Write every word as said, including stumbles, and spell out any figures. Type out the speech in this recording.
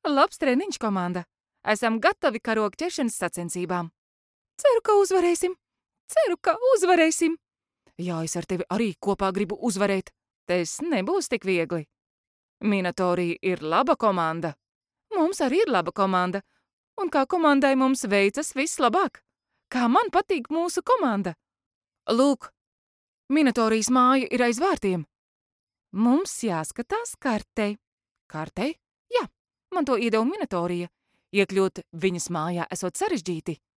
Labs treniņš, komanda. Esam gatavi karoga ķeršanas sacensībām. Ceru, ka uzvarēsim. Ceru, ka uzvarēsim. Jā, es ar tevi arī kopā gribu uzvarēt. Tas nebūs tik viegli. Minotaurija ir laba komanda. Mums arī ir laba komanda. Un kā komandai mums veicas vislabāk. Kā man patīk mūsu komanda. Lūk, Minotaurijas māja ir aiz vārtiem. Mums jāskatās kartei. Kartei? Jā, man to iedeva Minotaurija. Iekļūt viņas mājā esot sarežģīti.